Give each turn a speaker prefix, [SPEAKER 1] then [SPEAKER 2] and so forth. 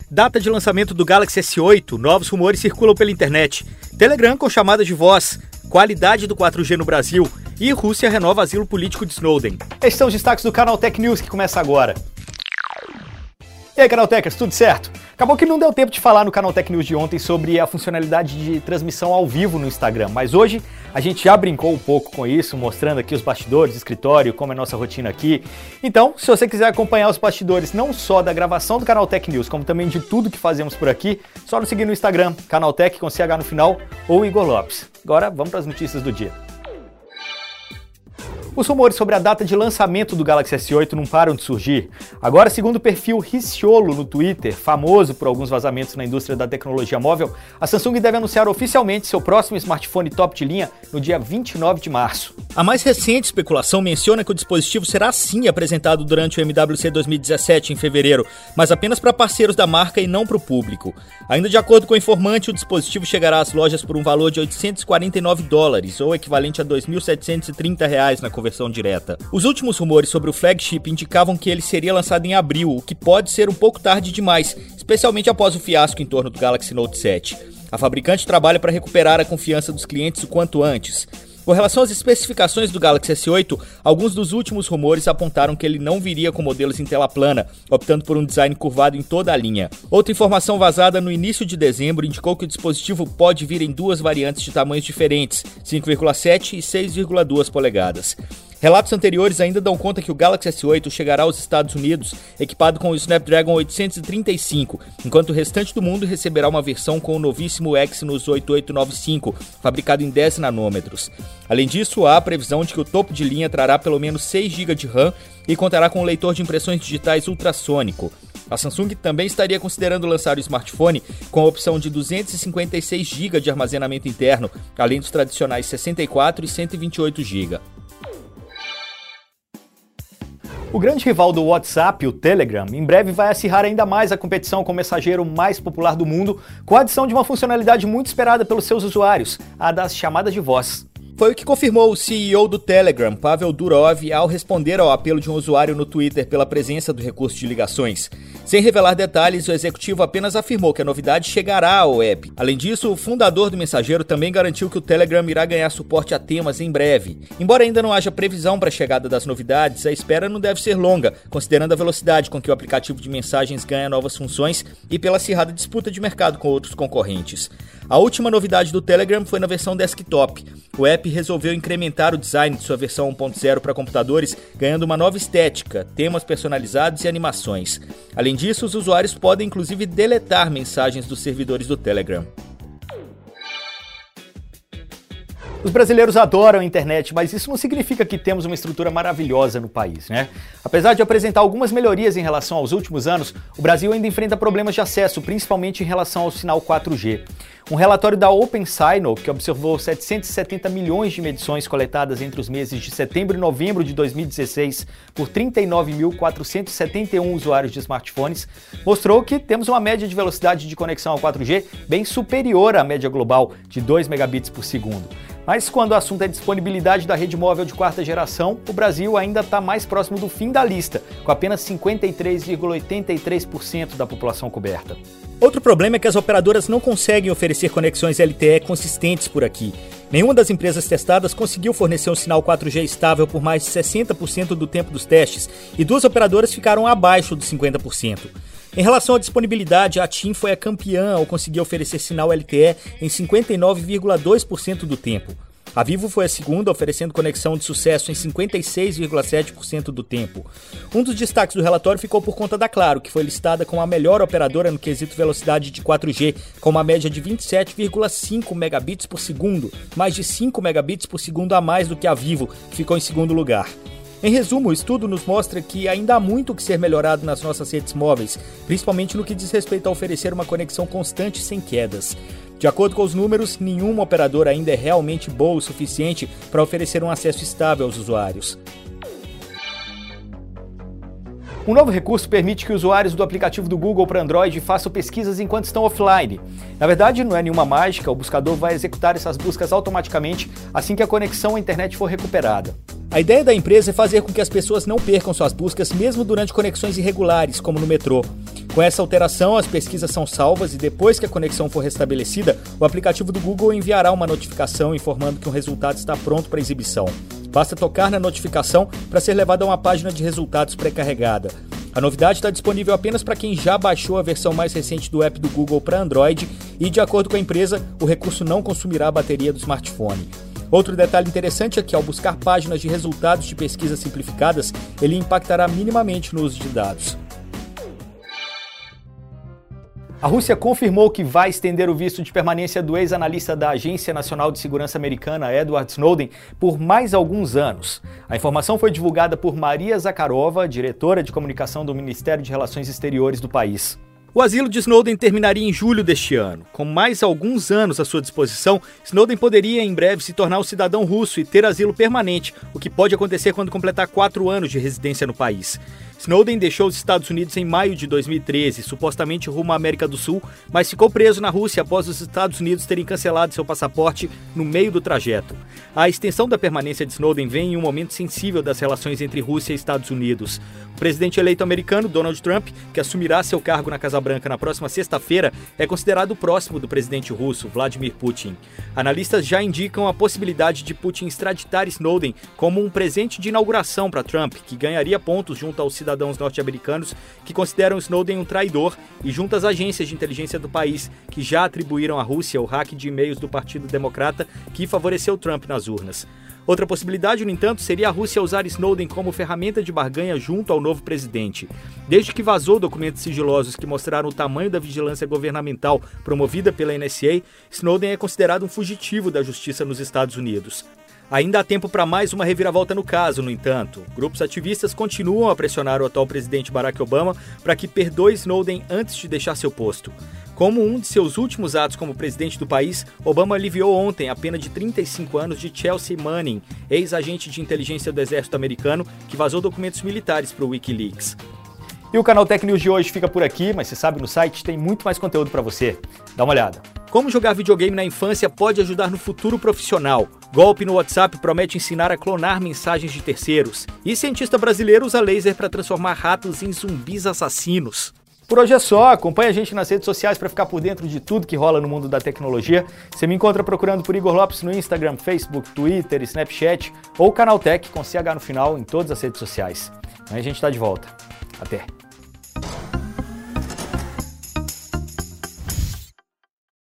[SPEAKER 1] Data de lançamento do Galaxy S8, novos rumores circulam pela internet. Telegram com chamada de voz, qualidade do 4G no Brasil e Rússia renova asilo político de Snowden. Estes são os destaques do Canaltech News que começa agora. E aí, Canaltechers, tudo certo? Acabou que não deu tempo de falar no Canaltech News de ontem sobre a funcionalidade de transmissão ao vivo no Instagram, mas hoje a gente já brincou um pouco com isso, mostrando aqui os bastidores do escritório, como é a nossa rotina aqui. Então, se você quiser acompanhar os bastidores não só da gravação do Canaltech News, como também de tudo que fazemos por aqui, só nos seguir no Instagram, Canaltech com CH no final ou Igor Lopes. Agora, vamos para as notícias do dia. Os rumores sobre a data de lançamento do Galaxy S8 não param de surgir. Agora, segundo o perfil Ricciolo no Twitter, famoso por alguns vazamentos na indústria da tecnologia móvel, a Samsung deve anunciar oficialmente seu próximo smartphone top de linha no dia 29 de março. A mais recente especulação menciona que o dispositivo será sim apresentado durante o MWC 2017 em fevereiro, mas apenas para parceiros da marca e não para o público. Ainda de acordo com o informante, o dispositivo chegará às lojas por um valor de $849, ou equivalente a R$ 2.730 na conversão direta. Os últimos rumores sobre o flagship indicavam que ele seria lançado em abril, o que pode ser um pouco tarde demais, especialmente após o fiasco em torno do Galaxy Note 7. A fabricante trabalha para recuperar a confiança dos clientes o quanto antes. Com relação às especificações do Galaxy S8, alguns dos últimos rumores apontaram que ele não viria com modelos em tela plana, optando por um design curvado em toda a linha. Outra informação vazada no início de dezembro indicou que o dispositivo pode vir em duas variantes de tamanhos diferentes, 5,7 e 6,2 polegadas. Relatos anteriores ainda dão conta que o Galaxy S8 chegará aos Estados Unidos equipado com o Snapdragon 835, enquanto o restante do mundo receberá uma versão com o novíssimo Exynos 8895, fabricado em 10 nanômetros. Além disso, há a previsão de que o topo de linha trará pelo menos 6 GB de RAM e contará com um leitor de impressões digitais ultrassônico. A Samsung também estaria considerando lançar o smartphone com a opção de 256 GB de armazenamento interno, além dos tradicionais 64 e 128 GB. O grande rival do WhatsApp, o Telegram, em breve vai acirrar ainda mais a competição com o mensageiro mais popular do mundo, com a adição de uma funcionalidade muito esperada pelos seus usuários, a das chamadas de voz. Foi o que confirmou o CEO do Telegram, Pavel Durov, ao responder ao apelo de um usuário no Twitter pela presença do recurso de ligações. Sem revelar detalhes, o executivo apenas afirmou que a novidade chegará ao app. Além disso, o fundador do mensageiro também garantiu que o Telegram irá ganhar suporte a temas em breve. Embora ainda não haja previsão para a chegada das novidades, a espera não deve ser longa, considerando a velocidade com que o aplicativo de mensagens ganha novas funções e pela acirrada disputa de mercado com outros concorrentes. A última novidade do Telegram foi na versão desktop. O app resolveu incrementar o design de sua versão 1.0 para computadores, ganhando uma nova estética, temas personalizados e animações. Além disso, os usuários podem inclusive deletar mensagens dos servidores do Telegram. Os brasileiros adoram a internet, mas isso não significa que temos uma estrutura maravilhosa no país, né? Apesar de apresentar algumas melhorias em relação aos últimos anos, o Brasil ainda enfrenta problemas de acesso, principalmente em relação ao sinal 4G. Um relatório da OpenSignal, que observou 770 milhões de medições coletadas entre os meses de setembro e novembro de 2016 por 39.471 usuários de smartphones, mostrou que temos uma média de velocidade de conexão ao 4G bem superior à média global de 2 megabits por segundo. Mas quando o assunto é disponibilidade da rede móvel de quarta geração, o Brasil ainda está mais próximo do fim da lista, com apenas 53,83% da população coberta. Outro problema é que as operadoras não conseguem oferecer conexões LTE consistentes por aqui. Nenhuma das empresas testadas conseguiu fornecer um sinal 4G estável por mais de 60% do tempo dos testes, e duas operadoras ficaram abaixo dos 50%. Em relação à disponibilidade, a TIM foi a campeã ao conseguir oferecer sinal LTE em 59,2% do tempo. A Vivo foi a segunda, oferecendo conexão de sucesso em 56,7% do tempo. Um dos destaques do relatório ficou por conta da Claro, que foi listada como a melhor operadora no quesito velocidade de 4G, com uma média de 27,5 megabits por segundo, mais de 5 megabits por segundo a mais do que a Vivo, que ficou em segundo lugar. Em resumo, o estudo nos mostra que ainda há muito o que ser melhorado nas nossas redes móveis, principalmente no que diz respeito a oferecer uma conexão constante sem quedas. De acordo com os números, nenhuma operadora ainda é realmente boa o suficiente para oferecer um acesso estável aos usuários. Um novo recurso permite que usuários do aplicativo do Google para Android façam pesquisas enquanto estão offline. Na verdade, não é nenhuma mágica, o buscador vai executar essas buscas automaticamente assim que a conexão à internet for recuperada. A ideia da empresa é fazer com que as pessoas não percam suas buscas mesmo durante conexões irregulares, como no metrô. Com essa alteração, as pesquisas são salvas e depois que a conexão for restabelecida, o aplicativo do Google enviará uma notificação informando que o resultado está pronto para exibição. Basta tocar na notificação para ser levado a uma página de resultados pré-carregada. A novidade está disponível apenas para quem já baixou a versão mais recente do app do Google para Android e, de acordo com a empresa, o recurso não consumirá a bateria do smartphone. Outro detalhe interessante é que, ao buscar páginas de resultados de pesquisas simplificadas, ele impactará minimamente no uso de dados. A Rússia confirmou que vai estender o visto de permanência do ex-analista da Agência Nacional de Segurança Americana, Edward Snowden, por mais alguns anos. A informação foi divulgada por Maria Zakharova, diretora de comunicação do Ministério de Relações Exteriores do país. O asilo de Snowden terminaria em julho deste ano. Com mais alguns anos à sua disposição, Snowden poderia em breve se tornar um cidadão russo e ter asilo permanente, o que pode acontecer quando completar 4 anos de residência no país. Snowden deixou os Estados Unidos em maio de 2013, supostamente rumo à América do Sul, mas ficou preso na Rússia após os Estados Unidos terem cancelado seu passaporte no meio do trajeto. A extensão da permanência de Snowden vem em um momento sensível das relações entre Rússia e Estados Unidos. O presidente eleito americano, Donald Trump, que assumirá seu cargo na Casa Branca na próxima sexta-feira, é considerado próximo do presidente russo, Vladimir Putin. Analistas já indicam a possibilidade de Putin extraditar Snowden como um presente de inauguração para Trump, que ganharia pontos junto aos cidadãos norte-americanos que consideram Snowden um traidor e junto às agências de inteligência do país que já atribuíram à Rússia o hack de e-mails do Partido Democrata que favoreceu Trump nas urnas. Outra possibilidade, no entanto, seria a Rússia usar Snowden como ferramenta de barganha junto ao novo presidente. Desde que vazou documentos sigilosos que mostraram o tamanho da vigilância governamental promovida pela NSA, Snowden é considerado um fugitivo da justiça nos Estados Unidos. Ainda há tempo para mais uma reviravolta no caso, no entanto. Grupos ativistas continuam a pressionar o atual presidente Barack Obama para que perdoe Snowden antes de deixar seu posto. Como um de seus últimos atos como presidente do país, Obama aliviou ontem a pena de 35 anos de Chelsea Manning, ex-agente de inteligência do exército americano, que vazou documentos militares para o Wikileaks. E o Canal Tech News de hoje fica por aqui, mas você sabe, no site tem muito mais conteúdo para você. Dá uma olhada. Como jogar videogame na infância pode ajudar no futuro profissional. Golpe no WhatsApp promete ensinar a clonar mensagens de terceiros. E cientista brasileiro usa laser para transformar ratos em zumbis assassinos. Por hoje é só, acompanhe a gente nas redes sociais para ficar por dentro de tudo que rola no mundo da tecnologia. Você me encontra procurando por Igor Lopes no Instagram, Facebook, Twitter, Snapchat ou Canal Tech com CH no final em todas as redes sociais. Aí a gente está de volta. Até!